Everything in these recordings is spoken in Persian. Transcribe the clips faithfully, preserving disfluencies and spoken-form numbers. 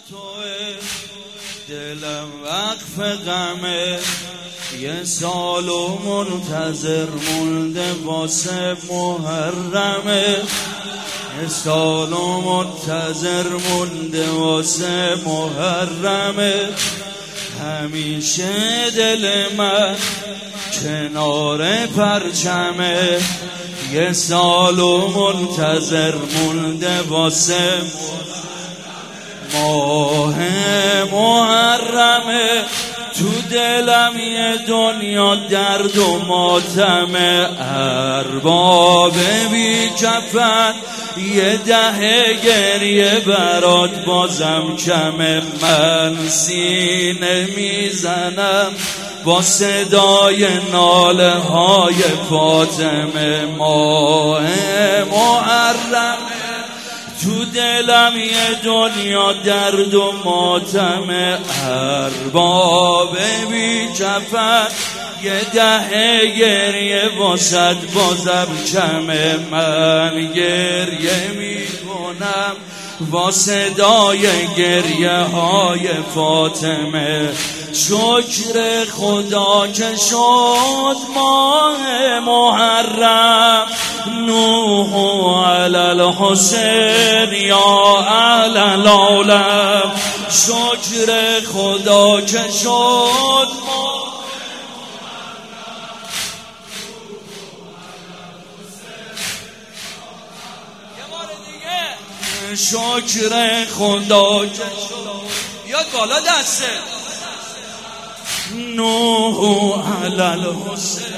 توه دلم وقف غمه، یه سال و منتظر مونده واسه محرمه، یه سال و منتظر مونده واسه محرمه. همیشه دل من کنار پرچمه، یه سال و منتظر مونده واسه ماه محرمه. تو دلم یه دنیا درد و ماتمه، ارباب بی کفن یه دهه گریه برات بازم کمه. من سینه میزنم با صدای ناله های فاطمه، ماه محرمه. تو دلم یه دنیا درد و ماتمه، ارباب بی کفن یه دهه گریه واسد بازم کمه. من گریه میکنم با صدای گریه های فاطمه. شکر خدا که شد ماه محرم، نوح علی الحسین یا اهل العالم. شکر خدا که شد ماه شکر خدا که شد. بیاد بالا دسته. نوح علی الحسین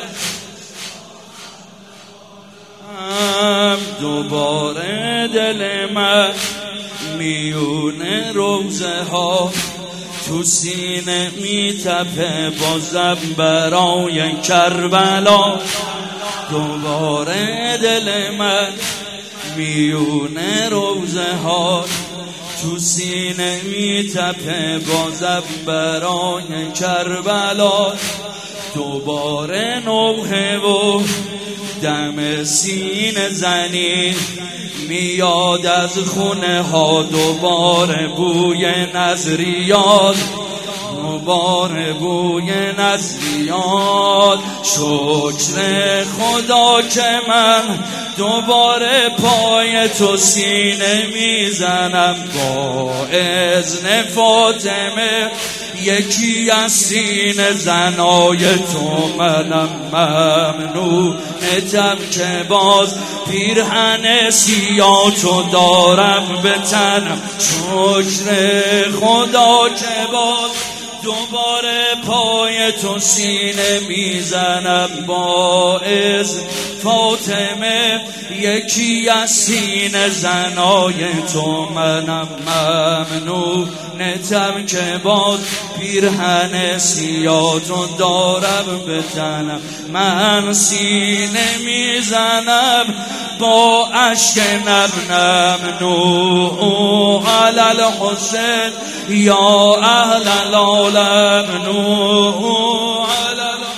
هم دوباره دل من میونه روزه ها تو سینه میتپه بازم برای کربلا. دوباره دل من میونه روزه ها تو سینه میتپه بازم برای کربلا. دوباره نوحه و دم سینه زنی میاد از خونه ها، دوباره بوی نظریات، دوباره بوی نظریات. شکر خدا که من دوباره پای تو سینه میزنم، با اذن فاطمه یکی از سینه زنای تو منم. ممنونتم که باز پیرهن سیاه تو دارم به تنم. شکر خدا که باز دوباره پای تو سینه میزنم، با اذن فاطمه یکی از سینه زنای تو منم. ممنونتم که باز پیرهن سیاه تو دارم به تنم. من سینه میزنم با اشک نرمم، نوح علی الحسین یا اهل العالم، نوح علی الحسین.